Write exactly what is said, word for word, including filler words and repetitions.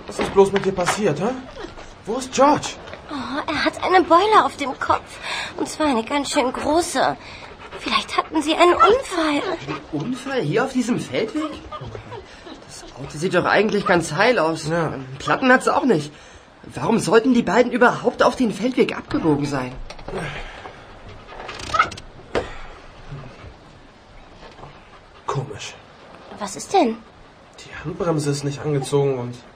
Was ist bloß mit dir passiert, hä? Wo ist George? Oh, er hat eine Beule auf dem Kopf. Und zwar eine ganz schön große. Vielleicht hatten sie einen Unfall. Ein Unfall hier auf diesem Feldweg? Das Auto sieht doch eigentlich ganz heil aus. Ja. Platten hat's auch nicht. Warum sollten die beiden überhaupt auf den Feldweg abgebogen sein? Komisch. Was ist denn? Die Handbremse ist nicht angezogen und